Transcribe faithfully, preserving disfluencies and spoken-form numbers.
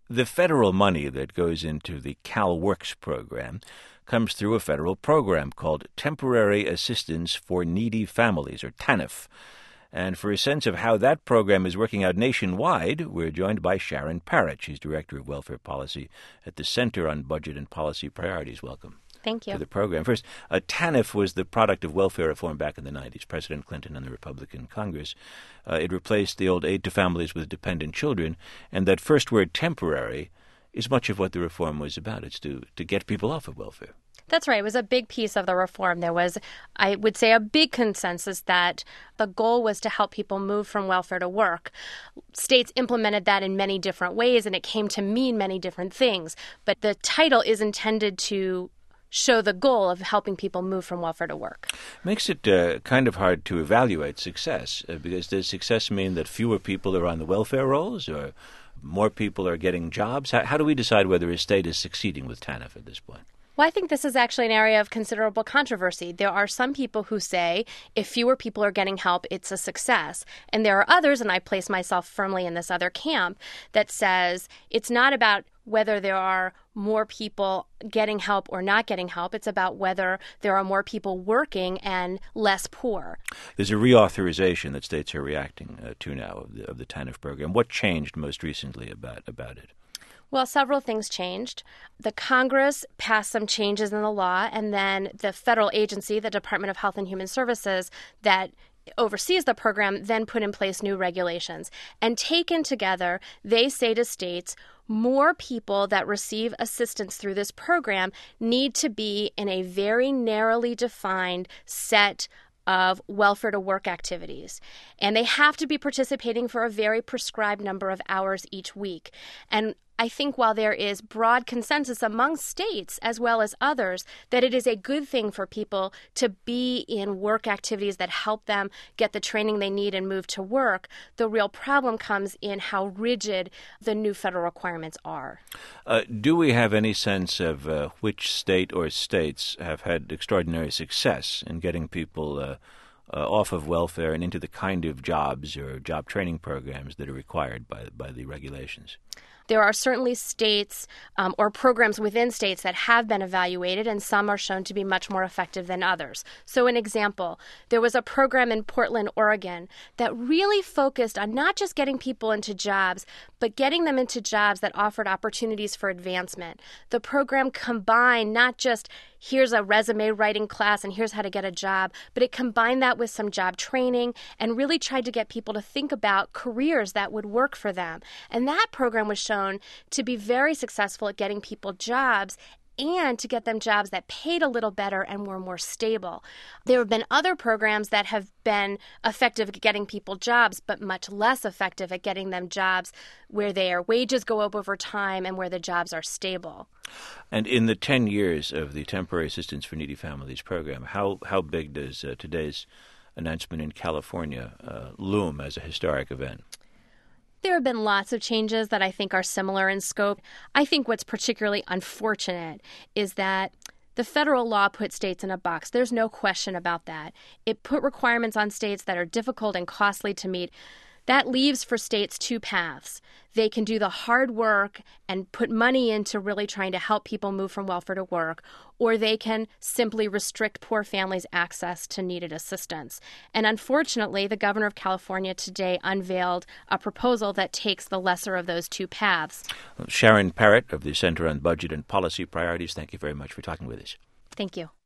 The federal money that goes into the CalWORKS program comes through a federal program called Temporary Assistance for Needy Families, or TANF. And for a sense of how that program is working out nationwide, we're joined by Sharon Parrott. She's Director of Welfare Policy at the Center on Budget and Policy Priorities. Welcome. Thank you. To the program. First, uh, TANF was the product of welfare reform back in the nineties, President Clinton and the Republican Congress. Uh, it replaced the old aid to families with dependent children, and that first word, temporary, is much of what the reform was about. It's to, to get people off of welfare. That's right. It was a big piece of the reform. There was, I would say, a big consensus that the goal was to help people move from welfare to work. States implemented that in many different ways, and it came to mean many different things. But the title is intended to show the goal of helping people move from welfare to work. Makes it uh, kind of hard to evaluate success, uh, because does success mean that fewer people are on the welfare rolls, or more people are getting jobs? How, how do we decide whether a state is succeeding with TANF at this point? Well, I think this is actually an area of considerable controversy. There are some people who say if fewer people are getting help, it's a success. And there are others, and I place myself firmly in this other camp, that says it's not about whether there are more people getting help or not getting help. It's about whether there are more people working and less poor. There's a reauthorization that states are reacting uh, to now of the, of the TANF program. What changed most recently about, about it? Well, several things changed. The Congress passed some changes in the law, and then the federal agency, the Department of Health and Human Services, that oversees the program, then put in place new regulations. And taken together, they say to states, more people that receive assistance through this program need to be in a very narrowly defined set of welfare to work activities. And they have to be participating for a very prescribed number of hours each week. And I think while there is broad consensus among states as well as others that it is a good thing for people to be in work activities that help them get the training they need and move to work, the real problem comes in how rigid the new federal requirements are. Uh, do we have any sense of uh, which state or states have had extraordinary success in getting people uh, uh, off of welfare and into the kind of jobs or job training programs that are required by, by the regulations? There are certainly states um, or programs within states that have been evaluated, and some are shown to be much more effective than others. So an example, there was a program in Portland, Oregon, that really focused on not just getting people into jobs, but getting them into jobs that offered opportunities for advancement. The program combined not just here's a resume writing class and here's how to get a job, but it combined that with some job training and really tried to get people to think about careers that would work for them. And that program was shown to be very successful at getting people jobs and to get them jobs that paid a little better and were more stable. There have been other programs that have been effective at getting people jobs, but much less effective at getting them jobs where their wages go up over time and where the jobs are stable. And in the ten years of the Temporary Assistance for Needy Families program, how, how big does uh, today's announcement in California uh, loom as a historic event? There have been lots of changes that I think are similar in scope. I think what's particularly unfortunate is that the federal law put states in a box. There's no question about that. It put requirements on states that are difficult and costly to meet. That leaves for states two paths. They can do the hard work and put money into really trying to help people move from welfare to work, or they can simply restrict poor families' access to needed assistance. And unfortunately, the governor of California today unveiled a proposal that takes the lesser of those two paths. Sharon Parrott of the Center on Budget and Policy Priorities, thank you very much for talking with us. Thank you.